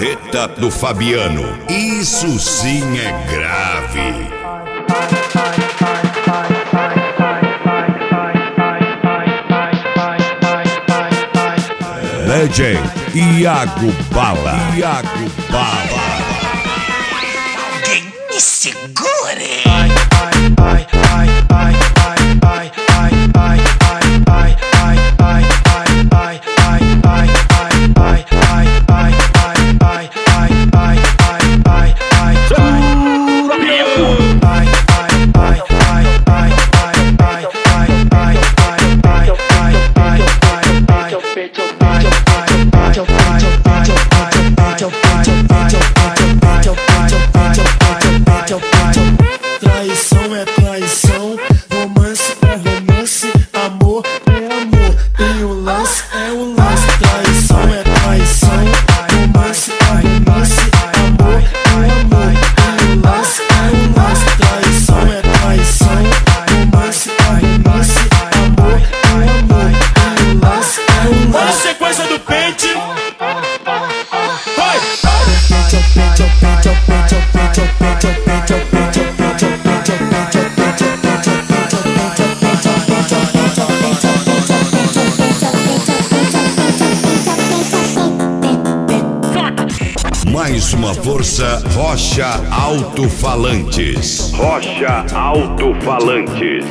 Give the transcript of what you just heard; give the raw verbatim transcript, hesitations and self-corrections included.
marreta do Fabiano. Isso sim é grave. Legend Iago Bala. Iago Bala. Alguém me segure. Traição é traição, romance é romance, amor é amor, e o lance é o lance. Traição é traição, romance é romance, amor é amor, e o lance é o lance. Traição é traição, romance é romance, amor é amor, e o lance é o lance. Olha a sequência do pente. Vai! Pente, pente, pente, pente, pente, pente, pente, pente. Mais uma força, Rocha Alto-Falantes. Rocha Alto-Falantes.